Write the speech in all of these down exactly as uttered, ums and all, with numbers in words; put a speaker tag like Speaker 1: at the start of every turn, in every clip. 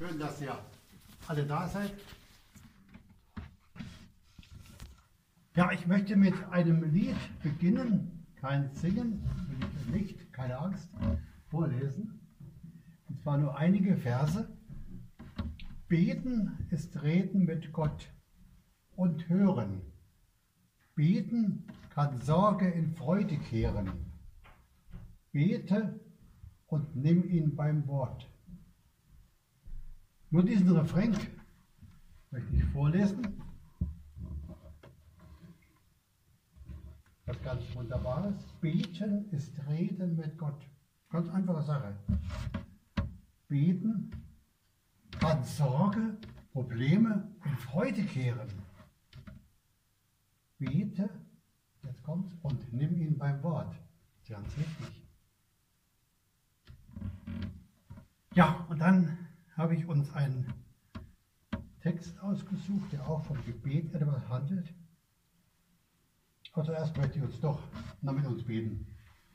Speaker 1: Schön, dass ihr alle da seid. Ja, ich möchte mit einem Lied beginnen, kein Singen, will ich nicht, keine Angst, vorlesen. Und zwar nur einige Verse. Beten ist Reden mit Gott und hören. Beten kann Sorge in Freude kehren. Bete und nimm ihn beim Wort. Nur diesen Refrain möchte ich vorlesen. Was ganz Wunderbares. Beten ist Reden mit Gott. Ganz einfache Sache. Beten kann Sorge, Probleme in Freude kehren. Bete, jetzt kommt's, und nimm ihn beim Wort. Das ist ganz wichtig. Ja, und dann habe ich uns einen Text ausgesucht, der auch vom Gebet etwas handelt. Aber zuerst möchte ich uns doch noch mit uns beten.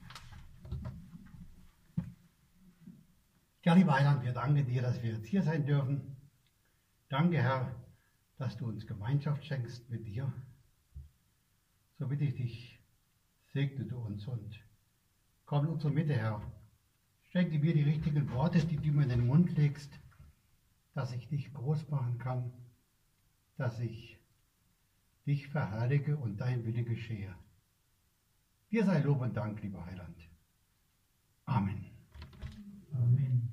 Speaker 1: Ja, lieber Heiland, wir danken dir, dass wir jetzt hier sein dürfen. Danke, Herr, dass du uns Gemeinschaft schenkst mit dir. So bitte ich dich, segne du uns und komm in unsere Mitte, Herr. Schenke mir die richtigen Worte, die du mir in den Mund legst, dass ich dich groß machen kann, dass ich dich verherrliche und dein Wille geschehe. Dir sei Lob und Dank, lieber Heiland. Amen.
Speaker 2: Amen.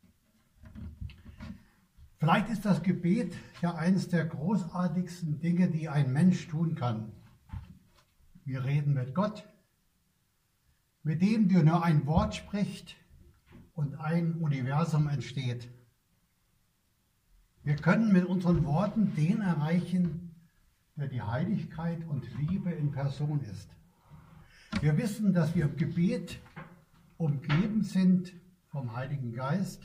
Speaker 1: Vielleicht ist das Gebet ja eines der großartigsten Dinge, die ein Mensch tun kann. Wir reden mit Gott, mit dem dir nur ein Wort spricht und ein Universum entsteht. Wir können mit unseren Worten den erreichen, der die Heiligkeit und Liebe in Person ist. Wir wissen, dass wir im Gebet umgeben sind vom Heiligen Geist.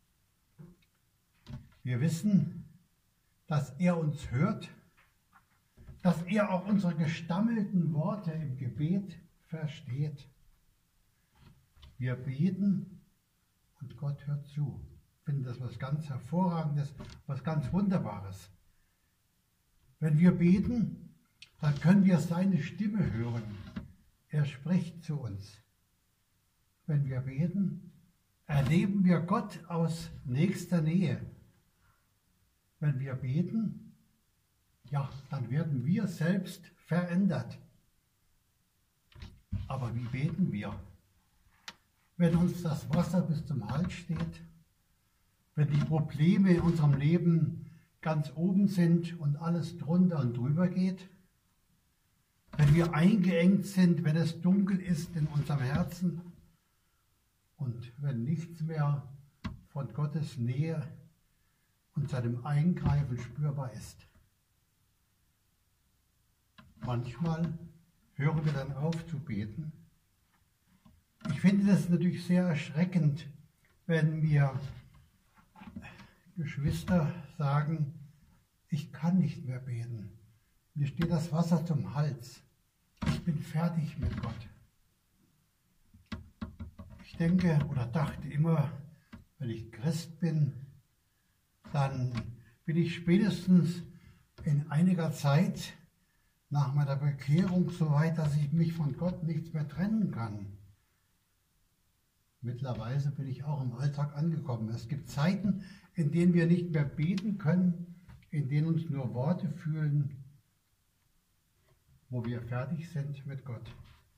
Speaker 1: Wir wissen, dass er uns hört, dass er auch unsere gestammelten Worte im Gebet versteht. Wir beten und Gott hört zu. Ich finde das was ganz Hervorragendes, was ganz Wunderbares. Wenn wir beten, dann können wir seine Stimme hören. Er spricht zu uns. Wenn wir beten, erleben wir Gott aus nächster Nähe. Wenn wir beten, ja, dann werden wir selbst verändert. Aber wie beten wir? Wenn uns das Wasser bis zum Hals steht, wenn die Probleme in unserem Leben ganz oben sind und alles drunter und drüber geht, wenn wir eingeengt sind, wenn es dunkel ist in unserem Herzen und wenn nichts mehr von Gottes Nähe und seinem Eingreifen spürbar ist. Manchmal hören wir dann auf zu beten. Ich finde das natürlich sehr erschreckend, wenn mir Geschwister sagen, ich kann nicht mehr beten. Mir steht das Wasser zum Hals. Ich bin fertig mit Gott. Ich denke oder dachte immer, wenn ich Christ bin, dann bin ich spätestens in einiger Zeit nach meiner Bekehrung so weit, dass ich mich von Gott nichts mehr trennen kann. Mittlerweile bin ich auch im Alltag angekommen. Es gibt Zeiten, in denen wir nicht mehr beten können, in denen uns nur Worte fühlen, wo wir fertig sind mit Gott.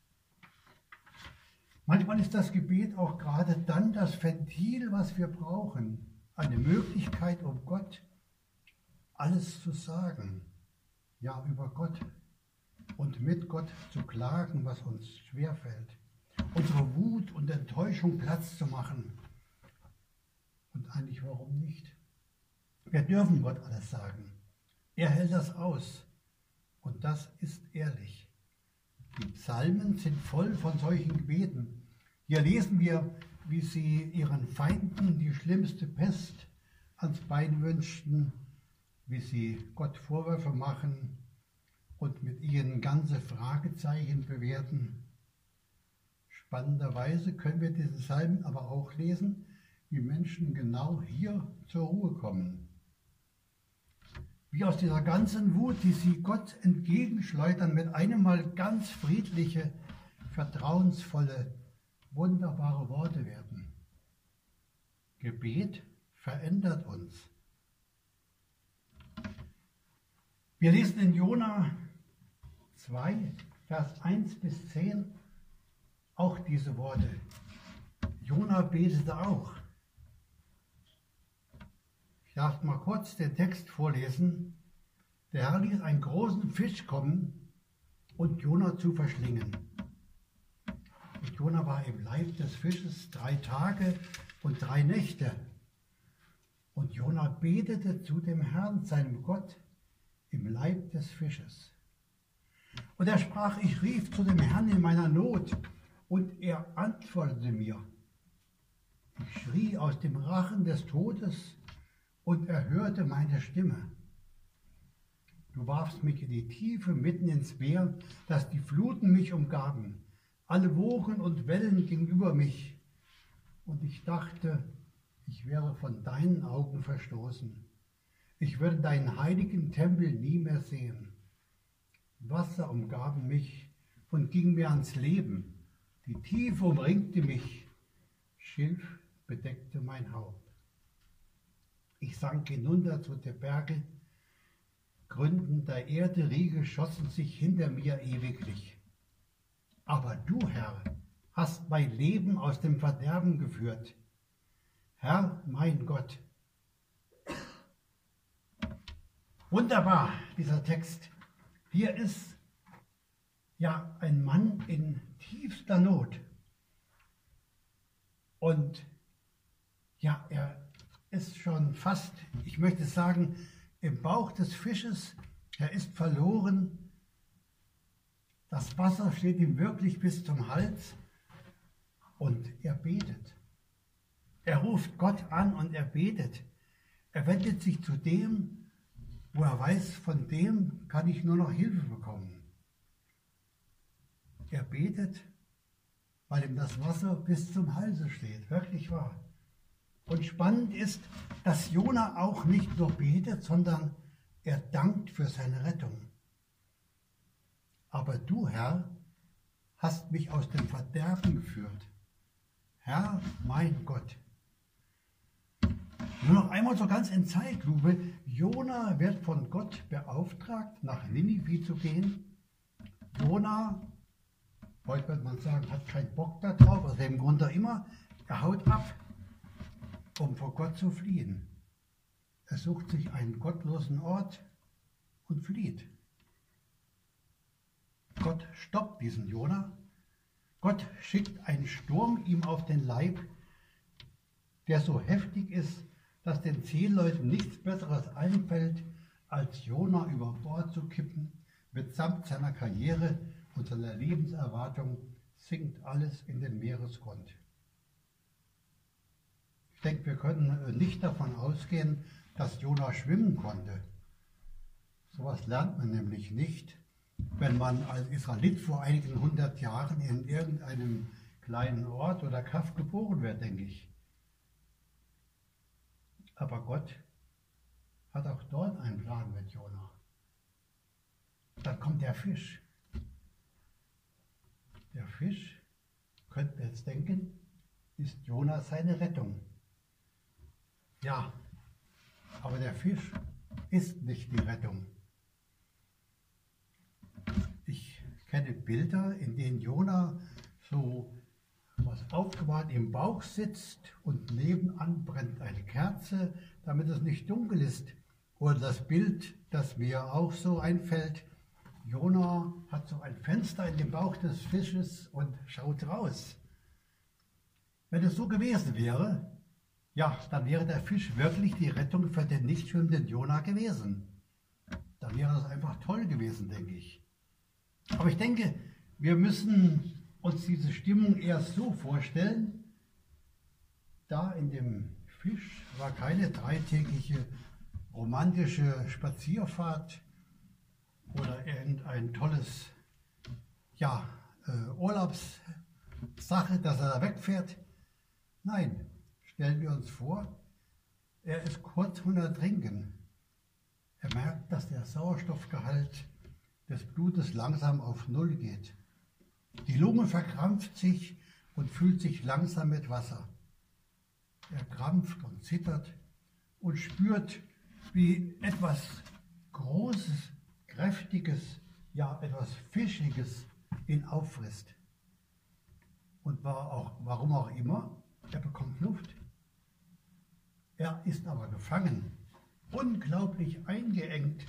Speaker 1: Manchmal ist das Gebet auch gerade dann das Ventil, was wir brauchen. Eine Möglichkeit, um Gott alles zu sagen. Ja, über Gott und mit Gott zu klagen, was uns schwerfällt. Unsere Wut und Enttäuschung Platz zu machen. Und eigentlich warum nicht? Wir dürfen Gott alles sagen. Er hält das aus. Und das ist ehrlich. Die Psalmen sind voll von solchen Gebeten. Hier lesen wir, wie sie ihren Feinden die schlimmste Pest ans Bein wünschten, wie sie Gott Vorwürfe machen und mit ihnen ganze Fragezeichen bewerten. Spannenderweise können wir diesen Psalmen aber auch lesen, wie die Menschen genau hier zur Ruhe kommen. Wie aus dieser ganzen Wut, die sie Gott entgegenschleudern, mit einem Mal ganz friedliche, vertrauensvolle, wunderbare Worte werden. Gebet verändert uns. Wir lesen in Jona zwei, Vers eins bis zehn auch diese Worte. Jona betete auch. Ich darf mal kurz den Text vorlesen. Der Herr ließ einen großen Fisch kommen und Jona zu verschlingen. Und Jona war im Leib des Fisches drei Tage und drei Nächte. Und Jona betete zu dem Herrn, seinem Gott, im Leib des Fisches. Und er sprach, ich rief zu dem Herrn in meiner Not, und er antwortete mir. Ich schrie aus dem Rachen des Todes, und er hörte meine Stimme. Du warfst mich in die Tiefe mitten ins Meer, dass die Fluten mich umgaben. Alle Wogen und Wellen gingen über mich. Und ich dachte, ich wäre von deinen Augen verstoßen. Ich würde deinen heiligen Tempel nie mehr sehen. Wasser umgaben mich und ging mir ans Leben. Die Tiefe umringte mich. Schilf bedeckte mein Haupt. Ich sank hinunter zu der Berge. Gründen der Erde Riegel schossen sich hinter mir ewiglich. Aber du, Herr, hast mein Leben aus dem Verderben geführt. Herr, mein Gott. Wunderbar, dieser Text. Hier ist ja ein Mann in tiefster Not. Und ja, er ist schon fast, ich möchte sagen, im Bauch des Fisches. Er ist verloren. Das Wasser steht ihm wirklich bis zum Hals. Und er betet. Er ruft Gott an und er betet. Er wendet sich zu dem, wo er weiß, von dem kann ich nur noch Hilfe bekommen. Er betet, weil ihm das Wasser bis zum Halse steht. Wirklich wahr. Und spannend ist, dass Jona auch nicht nur betet, sondern er dankt für seine Rettung. Aber du, Herr, hast mich aus dem Verderben geführt. Herr, mein Gott. Nur noch einmal so ganz in Zeitlupe. Jona wird von Gott beauftragt, nach Ninive zu gehen. Jona, heute wird man sagen, hat keinen Bock da drauf, aus dem Grund immer. Er haut ab, um vor Gott zu fliehen. Er sucht sich einen gottlosen Ort und flieht. Gott stoppt diesen Jona. Gott schickt einen Sturm ihm auf den Leib, der so heftig ist, dass den zehn Leuten nichts Besseres einfällt, als Jona über Bord zu kippen. Mitsamt seiner Karriere und seiner Lebenserwartung sinkt alles in den Meeresgrund. Ich denke, wir können nicht davon ausgehen, dass Jona schwimmen konnte. Sowas lernt man nämlich nicht, wenn man als Israelit vor einigen hundert Jahren in irgendeinem kleinen Ort oder Kaff geboren wird, denke ich. Aber Gott hat auch dort einen Plan mit Jona. Dann kommt der Fisch. Der Fisch, könnten wir jetzt denken, ist Jona seine Rettung. Ja, aber der Fisch ist nicht die Rettung. Ich kenne Bilder, in denen Jona so was aufgewahrt im Bauch sitzt und nebenan brennt eine Kerze, damit es nicht dunkel ist. Oder das Bild, das mir auch so einfällt, Jona hat so ein Fenster in dem Bauch des Fisches und schaut raus. Wenn es so gewesen wäre, ja, dann wäre der Fisch wirklich die Rettung für den nicht schwimmenden Jona gewesen. Dann wäre das einfach toll gewesen, denke ich. Aber ich denke, wir müssen uns diese Stimmung erst so vorstellen, da in dem Fisch war keine dreitägige romantische Spazierfahrt oder irgendein tolles ja, äh, Urlaubssache, dass er da wegfährt. Nein, stellen wir uns vor, er ist kurz vor dem Ertrinken. Er merkt, dass der Sauerstoffgehalt des Blutes langsam auf Null geht. Die Lunge verkrampft sich und füllt sich langsam mit Wasser. Er krampft und zittert und spürt, wie etwas Großes, Kräftiges, ja etwas Fischiges ihn auffrisst. Und war auch, warum auch immer, er bekommt Luft. Er ist aber gefangen, unglaublich eingeengt.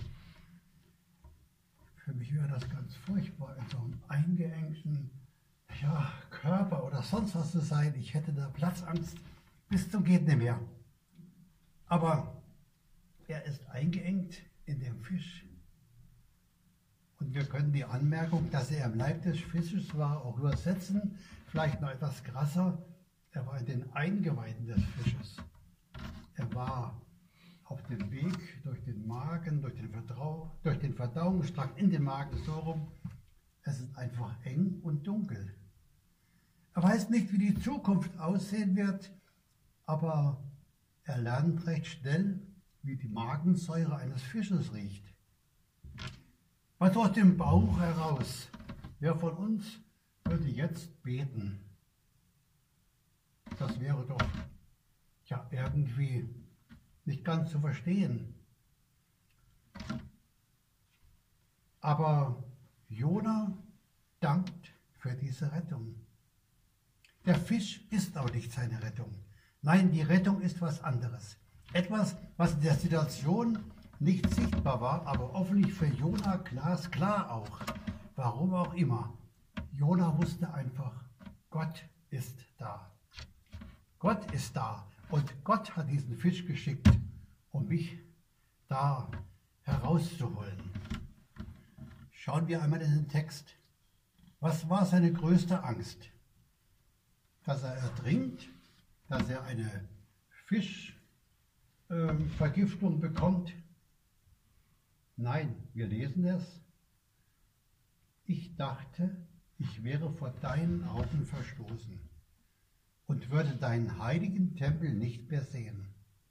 Speaker 1: Für mich wäre das ganz furchtbar, in so einem eingeengten ja, Körper oder sonst was zu sein. Ich hätte da Platzangst bis zum geht nicht mehr. Aber er ist eingeengt in dem Fisch. Und wir können die Anmerkung, dass er im Leib des Fisches war, auch übersetzen, vielleicht noch etwas krasser. Er war in den Eingeweiden des Fisches. Er war auf dem Weg durch den Magen, durch den, Vertrau durch den Verdauungstrakt in den Magen so rum. Es ist einfach eng und dunkel. Er weiß nicht, wie die Zukunft aussehen wird, aber er lernt recht schnell, wie die Magensäure eines Fisches riecht. Was aus dem Bauch heraus? Wer von uns würde jetzt beten? Das wäre doch ja irgendwie nicht ganz zu verstehen. Aber Jona dankt für diese Rettung. Der Fisch ist aber nicht seine Rettung. Nein, die Rettung ist was anderes. Etwas, was in der Situation nicht sichtbar war, aber offensichtlich für Jona glasklar auch. Warum auch immer. Jona wusste einfach, Gott ist da. Gott ist da. Und Gott hat diesen Fisch geschickt, um mich da herauszuholen. Schauen wir einmal in den Text. Was war seine größte Angst? Dass er ertrinkt, dass er eine Fischvergiftung äh, bekommt? Nein, wir lesen es. Ich dachte, ich wäre vor deinen Augen verstoßen und würde deinen heiligen Tempel nicht mehr sehen.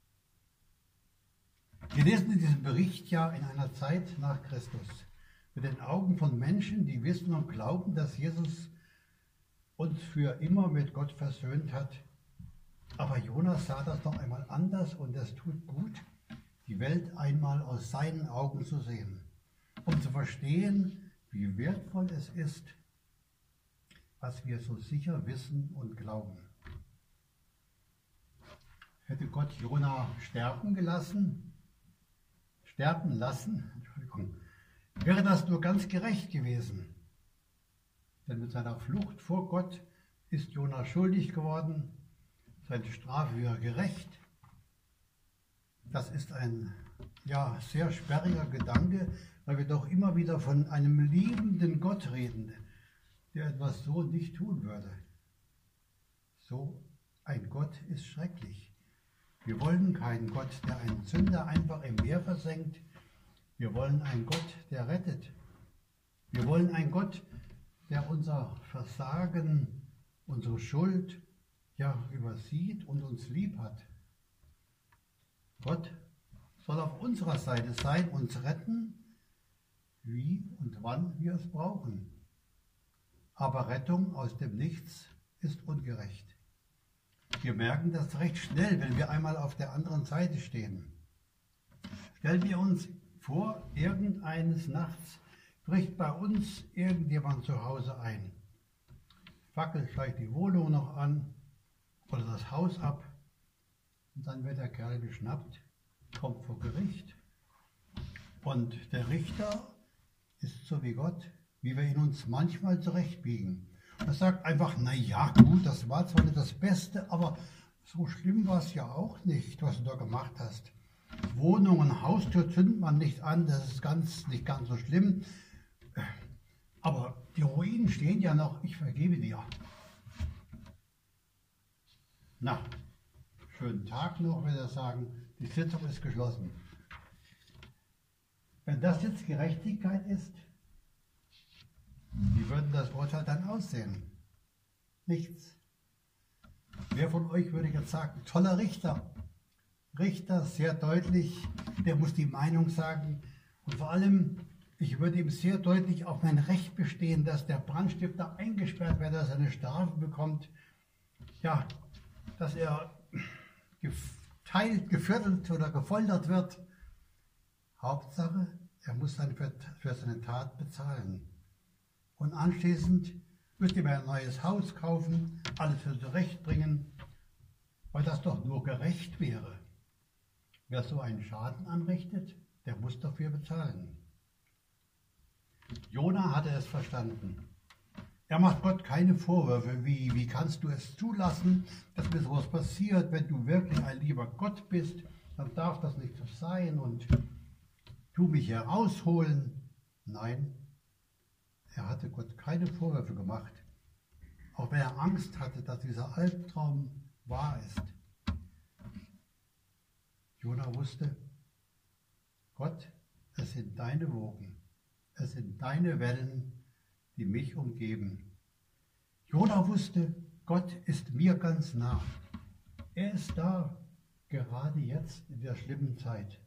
Speaker 1: Wir lesen in diesem Bericht ja in einer Zeit nach Christus, mit den Augen von Menschen, die wissen und glauben, dass Jesus uns für immer mit Gott versöhnt hat. Aber Jonas sah das noch einmal anders und es tut gut, die Welt einmal aus seinen Augen zu sehen, um zu verstehen, wie wertvoll es ist, was wir so sicher wissen und glauben. Hätte Gott Jona sterben gelassen, sterben lassen, Entschuldigung, wäre das nur ganz gerecht gewesen. Denn mit seiner Flucht vor Gott ist Jona schuldig geworden, seine Strafe wäre gerecht. Das ist ein ja, sehr sperriger Gedanke, weil wir doch immer wieder von einem liebenden Gott reden, der etwas so nicht tun würde. So ein Gott ist schrecklich. Wir wollen keinen Gott, der einen Sünder einfach im Meer versenkt. Wir wollen einen Gott, der rettet. Wir wollen einen Gott, der unser Versagen, unsere Schuld ja übersieht und uns lieb hat. Gott soll auf unserer Seite sein, uns retten, wie und wann wir es brauchen. Aber Rettung aus dem Nichts ist ungerecht. Wir merken das recht schnell, wenn wir einmal auf der anderen Seite stehen. Stellen wir uns vor, irgendeines Nachts bricht bei uns irgendjemand zu Hause ein, fackelt vielleicht die Wohnung noch an oder das Haus ab und dann wird der Kerl geschnappt, kommt vor Gericht und der Richter ist so wie Gott, wie wir ihn uns manchmal zurechtbiegen. Er sagt einfach, na ja, gut, das war zwar nicht das Beste, aber so schlimm war es ja auch nicht, was du da gemacht hast. Wohnungen, Haustür zündet man nicht an, das ist ganz, nicht ganz so schlimm. Aber die Ruinen stehen ja noch, ich vergebe dir. Na, schönen Tag noch, will er sagen, die Sitzung ist geschlossen. Wenn das jetzt Gerechtigkeit ist, wie würde das Urteil dann aussehen? Nichts. Wer von euch würde jetzt sagen, toller Richter? Richter, sehr deutlich, der muss die Meinung sagen. Und vor allem, ich würde ihm sehr deutlich auf mein Recht bestehen, dass der Brandstifter eingesperrt wird, dass er eine Strafe bekommt. Ja, dass er geteilt, geviertelt oder gefoltert wird. Hauptsache, er muss dann für, für seine Tat bezahlen. Und anschließend müsste er ein neues Haus kaufen, alles zurechtbringen, weil das doch nur gerecht wäre. Wer so einen Schaden anrichtet, der muss dafür bezahlen. Jona hatte es verstanden. Er macht Gott keine Vorwürfe, wie, wie kannst du es zulassen, dass mir sowas passiert, wenn du wirklich ein lieber Gott bist, dann darf das nicht so sein und tu mich herausholen. Nein, er hatte Gott keine Vorwürfe gemacht, auch wenn er Angst hatte, dass dieser Albtraum wahr ist. Jona wusste, Gott, es sind deine Wogen, es sind deine Wellen, die mich umgeben. Jona wusste, Gott ist mir ganz nah. Er ist da, gerade jetzt in der schlimmen Zeit.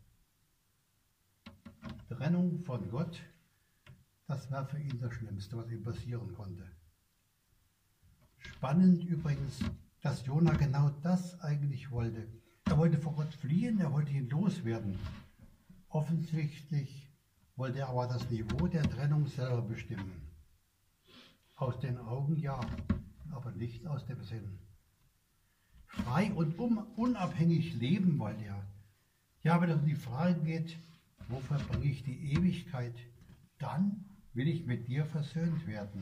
Speaker 1: Trennung von Gott, das war für ihn das Schlimmste, was ihm passieren konnte. Spannend übrigens, dass Jona genau das eigentlich wollte. Er wollte vor Gott fliehen, er wollte ihn loswerden. Offensichtlich wollte er aber das Niveau der Trennung selber bestimmen. Aus den Augen ja, aber nicht aus dem Sinn. Frei und um, unabhängig leben wollte er. Ja, wenn es um die Frage geht, wo verbringe ich die Ewigkeit, dann will ich mit dir versöhnt werden.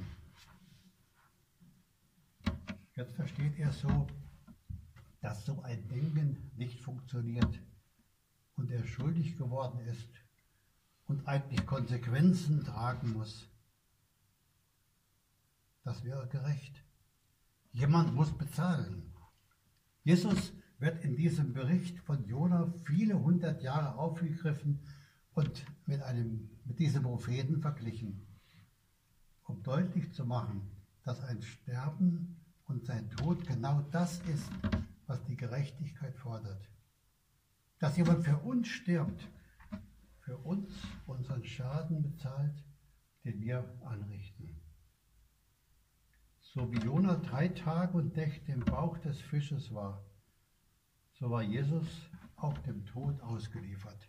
Speaker 1: Jetzt versteht er so, dass so ein Denken nicht funktioniert und er schuldig geworden ist und eigentlich Konsequenzen tragen muss. Das wäre gerecht. Jemand muss bezahlen. Jesus wird in diesem Bericht von Jona viele hundert Jahre aufgegriffen und mit, einem, mit diesem Propheten verglichen, um deutlich zu machen, dass ein Sterben und sein Tod genau das ist, was die Gerechtigkeit fordert. Dass jemand für uns stirbt, für uns unseren Schaden bezahlt, den wir anrichten. So wie Jona drei Tage und Nächte im Bauch des Fisches war, so war Jesus auch dem Tod ausgeliefert.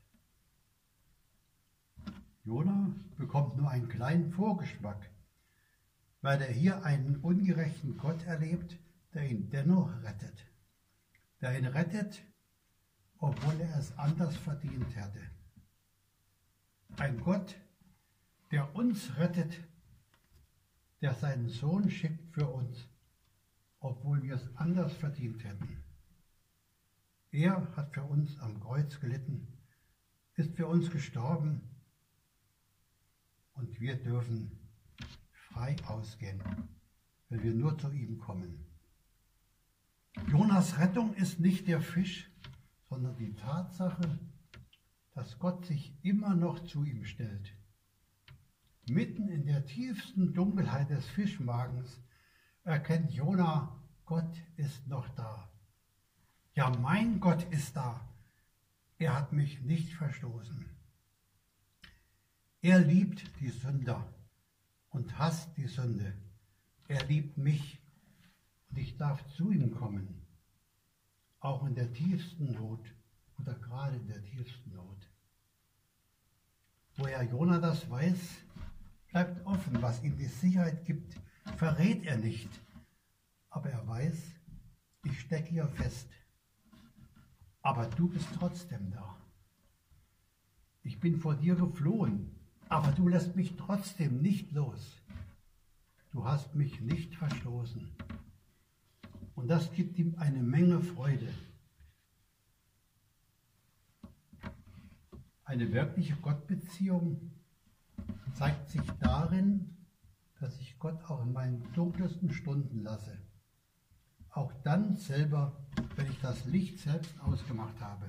Speaker 1: Jona bekommt nur einen kleinen Vorgeschmack, weil er hier einen ungerechten Gott erlebt, der ihn dennoch rettet. Der ihn rettet, obwohl er es anders verdient hätte. Ein Gott, der uns rettet, der seinen Sohn schickt für uns, obwohl wir es anders verdient hätten. Er hat für uns am Kreuz gelitten, ist für uns gestorben und wir dürfen frei ausgehen, wenn wir nur zu ihm kommen. Jonas Rettung ist nicht der Fisch, sondern die Tatsache, dass Gott sich immer noch zu ihm stellt. Mitten in der tiefsten Dunkelheit des Fischmagens erkennt Jona, Gott ist noch da. Ja, mein Gott ist da. Er hat mich nicht verstoßen. Er liebt die Sünder und hasst die Sünde. Er liebt mich und ich darf zu ihm kommen, auch in der tiefsten Not oder gerade in der tiefsten Not. Woher Jona das weiß, bleibt offen. Was ihm die Sicherheit gibt, verrät er nicht. Aber er weiß, ich stecke hier fest. Aber du bist trotzdem da. Ich bin vor dir geflohen, aber du lässt mich trotzdem nicht los. Du hast mich nicht verstoßen. Und das gibt ihm eine Menge Freude. Eine wirkliche Gottbeziehung zeigt sich darin, dass ich Gott auch in meinen dunkelsten Stunden lasse. Auch dann selber, wenn ich das Licht selbst ausgemacht habe.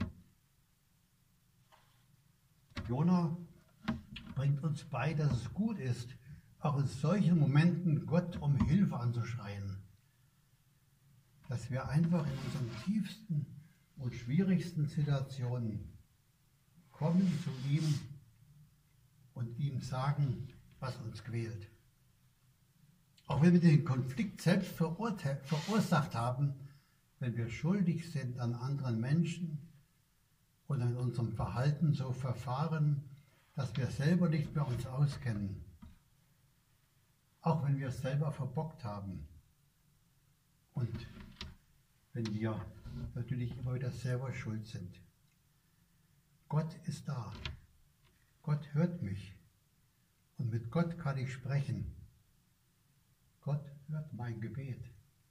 Speaker 1: Jona bringt uns bei, dass es gut ist, auch in solchen Momenten Gott um Hilfe anzuschreien. dass wir einfach in unseren tiefsten und schwierigsten Situationen kommen zu ihm und ihm sagen, was uns quält. Auch wenn wir den Konflikt selbst verursacht haben, wenn wir schuldig sind an anderen Menschen und in unserem Verhalten so verfahren, dass wir selber nicht mehr uns auskennen. Auch wenn wir es selber verbockt haben. Und wenn wir natürlich immer wieder selber schuld sind. Gott ist da. Gott hört mich. Und mit Gott kann ich sprechen. Gott hört mein Gebet.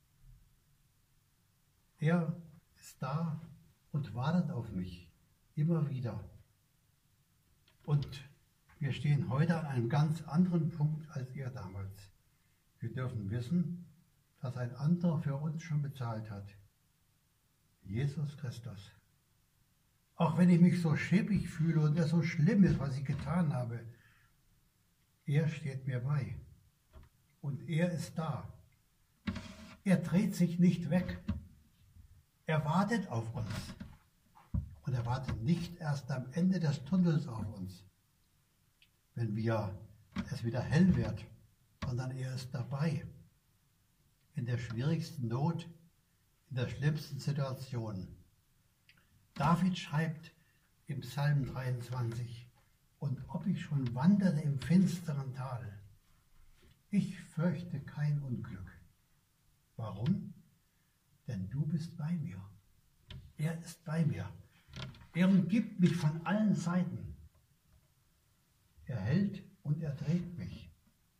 Speaker 1: Er ist da und wartet auf mich. Immer wieder. Und wir stehen heute an einem ganz anderen Punkt als er damals. Wir dürfen wissen, dass ein anderer für uns schon bezahlt hat. Jesus Christus. Auch wenn ich mich so schäbig fühle und es so schlimm ist, was ich getan habe, er steht mir bei. Und er ist da. Er dreht sich nicht weg. Er wartet auf uns. Und er wartet nicht erst am Ende des Tunnels auf uns, wenn wir es wieder hell wird, sondern er ist dabei. In der schwierigsten Not, in der schlimmsten Situation. David schreibt im Psalm dreiundzwanzig, und ob ich schon wandere im finsteren Tal, ich fürchte kein Unglück. Warum? Denn du bist bei mir. Er ist bei mir. Er umgibt mich von allen Seiten. Er hält und er trägt mich.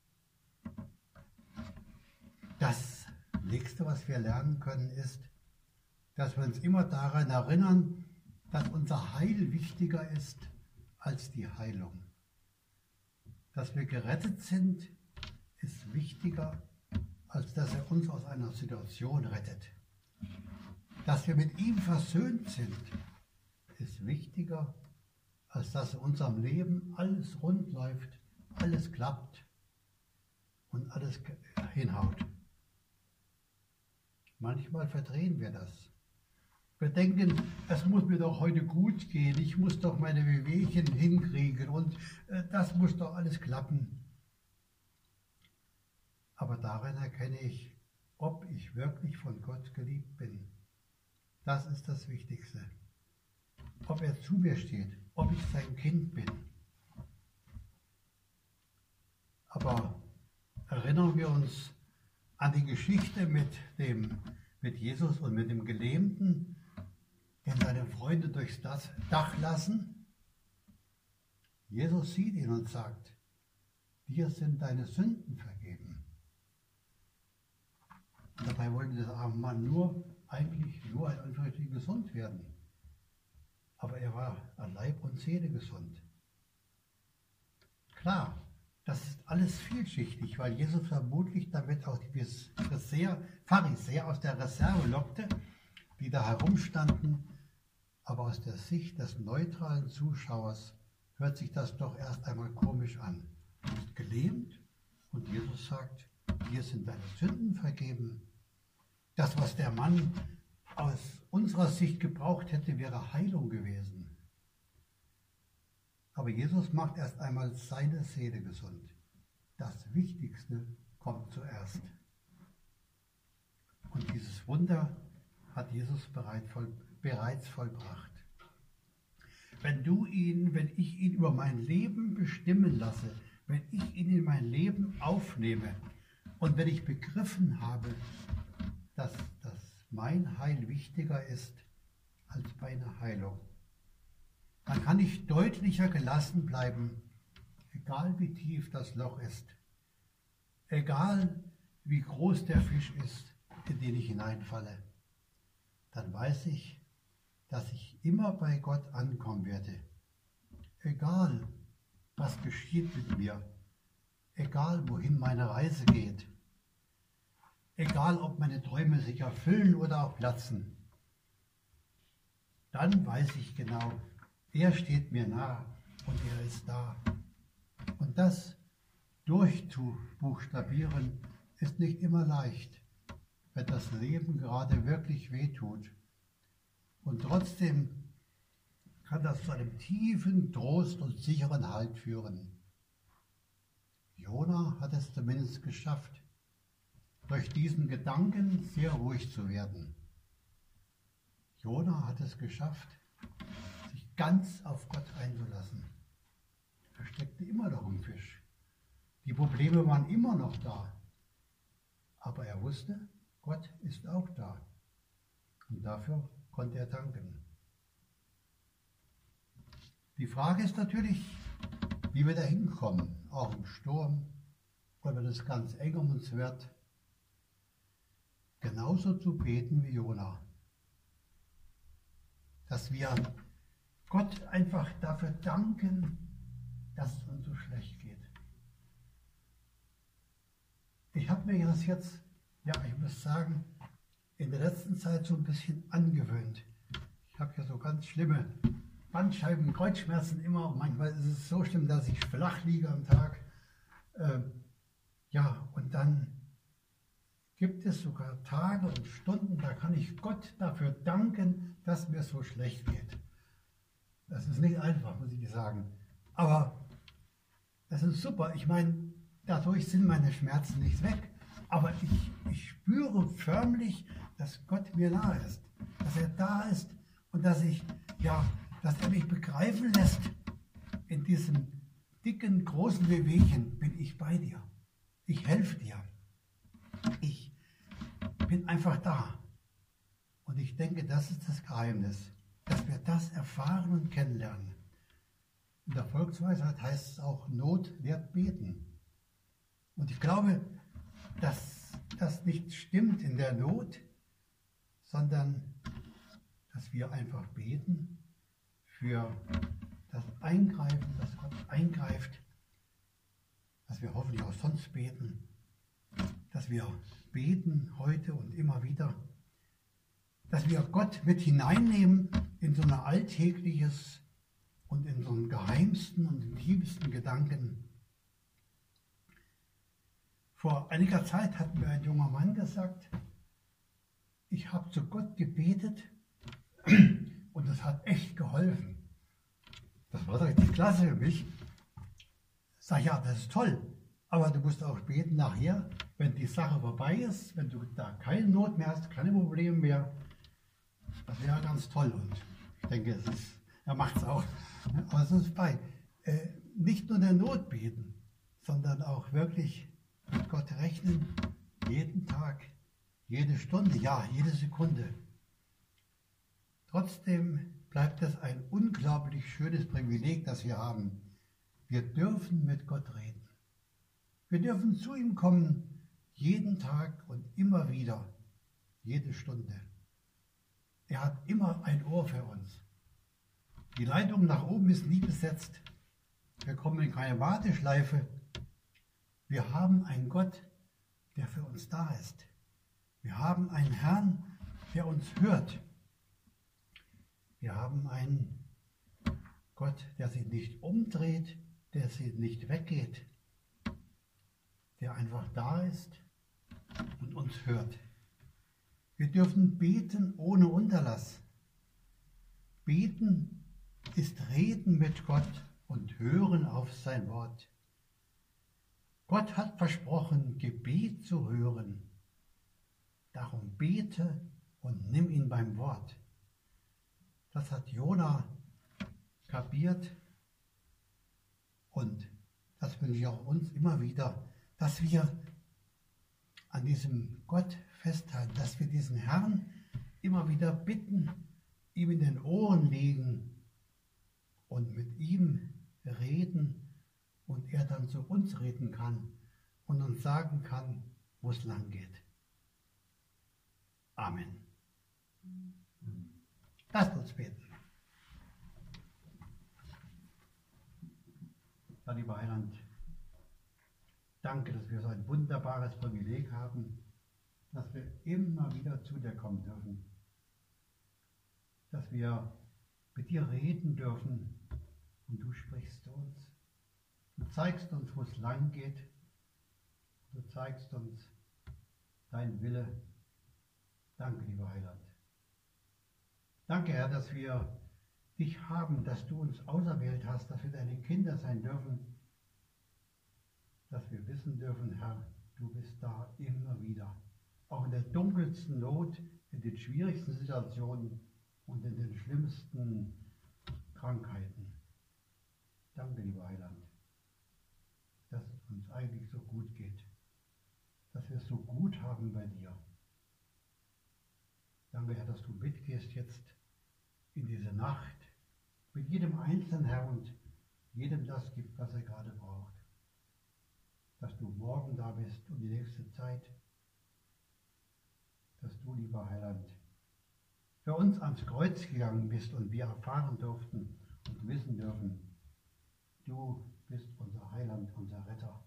Speaker 1: Das Nächste, was wir lernen können, ist, dass wir uns immer daran erinnern, dass unser Heil wichtiger ist als die Heilung. Dass wir gerettet sind, ist wichtiger, als dass er uns aus einer Situation rettet. Dass wir mit ihm versöhnt sind, ist wichtiger, als dass in unserem Leben alles rund läuft, alles klappt und alles hinhaut. Manchmal verdrehen wir das. Wir denken, es muss mir doch heute gut gehen, ich muss doch meine Wehwehchen hinkriegen und äh, das muss doch alles klappen. Aber darin erkenne ich, ob ich wirklich von Gott geliebt bin. Das ist das Wichtigste. Ob er zu mir steht, ob ich sein Kind bin. Aber erinnern wir uns an die Geschichte mit, dem, mit Jesus und mit dem Gelähmten, den seine Freunde durchs Dach lassen. Jesus sieht ihn und sagt, dir sind deine Sünden vergeben. Und dabei wollte der arme Mann nur, eigentlich nur ein Anführungsstrichen gesund werden. Aber er war an Leib und Seele gesund. Klar, das ist alles vielschichtig, weil Jesus vermutlich damit auch die Pharisäer aus der Reserve lockte, die da herumstanden. Aber aus der Sicht des neutralen Zuschauers hört sich das doch erst einmal komisch an. Du bist gelähmt und Jesus sagt, dir sind deine Sünden vergeben. Das, was der Mann aus unserer Sicht gebraucht hätte, wäre Heilung gewesen. Aber Jesus macht erst einmal seine Seele gesund. Das Wichtigste kommt zuerst. Und dieses Wunder hat Jesus bereits vollbracht. Wenn du ihn, wenn ich ihn über mein Leben bestimmen lasse, wenn ich ihn in mein Leben aufnehme und wenn ich begriffen habe, dass, dass mein Heil wichtiger ist als meine Heilung, dann kann ich deutlicher gelassen bleiben, egal wie tief das Loch ist, egal wie groß der Fisch ist, in den ich hineinfalle. Dann weiß ich, dass ich immer bei Gott ankommen werde. Egal, was geschieht mit mir, egal, wohin meine Reise geht, egal, ob meine Träume sich erfüllen oder auch platzen, dann weiß ich genau, er steht mir nah und er ist da. Und das durchzubuchstabieren ist nicht immer leicht, wenn das Leben gerade wirklich wehtut. Und trotzdem kann das zu einem tiefen Trost und sicheren Halt führen. Jona hat es zumindest geschafft, durch diesen Gedanken sehr ruhig zu werden. Jona hat es geschafft, sich ganz auf Gott einzulassen. Er steckte immer noch im Fisch. Die Probleme waren immer noch da. Aber er wusste, Gott ist auch da. Und dafür konnte er danken. Die Frage ist natürlich, wie wir da hinkommen, auch im Sturm, oder wenn es ganz eng um uns wird, genauso zu beten wie Jona. Dass wir Gott einfach dafür danken, dass es uns so schlecht geht. Ich habe mir das jetzt, ja, ich muss sagen, in der letzten Zeit so ein bisschen angewöhnt. Ich habe ja so ganz schlimme Bandscheiben, Kreuzschmerzen immer und manchmal ist es so schlimm, dass ich flach liege am Tag. Äh, ja, und dann gibt es sogar Tage und Stunden, da kann ich Gott dafür danken, dass mir so schlecht geht. Das ist nicht einfach, muss ich sagen. Aber das ist super. Ich meine, dadurch sind meine Schmerzen nicht weg. Aber ich, ich spüre förmlich, dass Gott mir nahe ist. Dass er da ist und dass ich, ja, dass er mich begreifen lässt. In diesem dicken, großen Wehwehchen bin ich bei dir. Ich helfe dir. Ich bin einfach da. Und ich denke, das ist das Geheimnis, dass wir das erfahren und kennenlernen. In der Volksweisheit heißt es auch, Not lehrt beten. Und ich glaube, dass das nicht stimmt in der Not, sondern dass wir einfach beten für das Eingreifen, dass Gott eingreift, dass wir hoffentlich auch sonst beten, dass wir beten heute und immer wieder, dass wir Gott mit hineinnehmen in so ein alltägliches und in so einen geheimsten und intimsten Gedanken. Vor einiger Zeit hat mir ein junger Mann gesagt, ich habe zu Gott gebetet und das hat echt geholfen. Das war doch richtig klasse für mich. Sag ja, das ist toll, aber du musst auch beten nachher, wenn die Sache vorbei ist, wenn du da keine Not mehr hast, keine Probleme mehr. Das wäre ganz toll und ich denke, es ist, er macht es auch. Aber es ist bei. Äh, nicht nur in der Not beten, sondern auch wirklich mit Gott rechnen, jeden Tag, jede Stunde, ja, jede Sekunde. Trotzdem bleibt es ein unglaublich schönes Privileg, das wir haben. Wir dürfen mit Gott reden. Wir dürfen zu ihm kommen, jeden Tag und immer wieder, jede Stunde. Er hat immer ein Ohr für uns. Die Leitung nach oben ist nie besetzt. Wir kommen in keine Warteschleife. Wir haben einen Gott, der für uns da ist. Wir haben einen Herrn, der uns hört. Wir haben einen Gott, der sich nicht umdreht, der sich nicht weggeht, der einfach da ist und uns hört. Wir dürfen beten ohne Unterlass. Beten ist Reden mit Gott und Hören auf sein Wort. Gott hat versprochen, Gebet zu hören. Darum bete und nimm ihn beim Wort. Das hat Jona kapiert und das wünsche ich auch uns immer wieder, dass wir an diesem Gott festhalten, dass wir diesen Herrn immer wieder bitten, ihm in den Ohren legen und mit ihm reden und er dann zu uns reden kann und uns sagen kann, wo es lang geht. Amen. Lasst uns beten. Ja, lieber Heiland, danke, dass wir so ein wunderbares Privileg haben, dass wir immer wieder zu dir kommen dürfen, dass wir mit dir reden dürfen und du sprichst zu uns. Du zeigst uns, wo es lang geht. Du zeigst uns dein Wille Danke, lieber Heiland. Danke, Herr, dass wir dich haben, dass du uns auserwählt hast, dass wir deine Kinder sein dürfen, dass wir wissen dürfen, Herr, du bist da immer wieder. Auch in der dunkelsten Not, in den schwierigsten Situationen und in den schlimmsten Krankheiten. Danke, lieber Heiland, dass es uns eigentlich so gut geht, dass wir es so gut haben bei dir. Danke, Herr, dass du mitgehst jetzt in diese Nacht, mit jedem Einzelnen, Herr, und jedem das gibt, was er gerade braucht. Dass du morgen da bist und die nächste Zeit, dass du, lieber Heiland, für uns ans Kreuz gegangen bist und wir erfahren durften und wissen dürfen, du bist unser Heiland, unser Retter.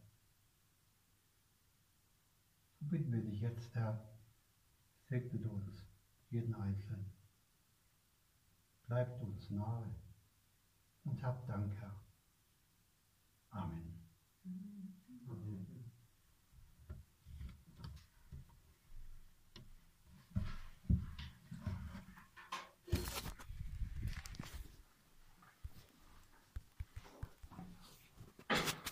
Speaker 1: So bitten wir dich jetzt, Herr, segne uns, jeden Einzelnen. Bleibt uns nahe und habt Dank, Herr.